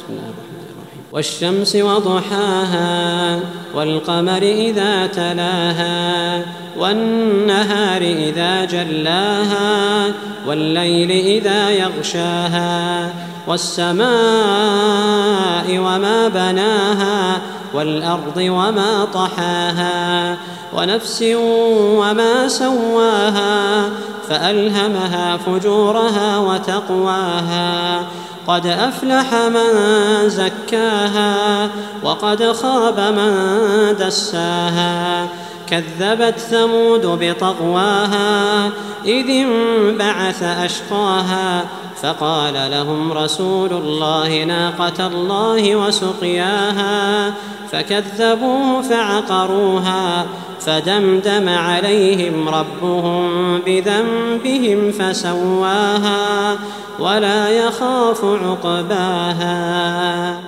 بسم الله الرحمن الرحيم. والشمس وضحاها والقمر إذا تلاها والنهار إذا جلاها والليل إذا يغشاها والسماء وما بناها والأرض وما طحاها ونفس وما سواها فألهمها فجورها وتقواها قد أفلح من زكاها وقد خاب من دساها كذبت ثمود بطغواها إذ انبعث أشقاها فقال لهم رسول الله ناقة الله وسقياها فكذبوه فعقروها فدمدم عليهم ربهم بذنبهم فسواها ولا يخاف عقباها.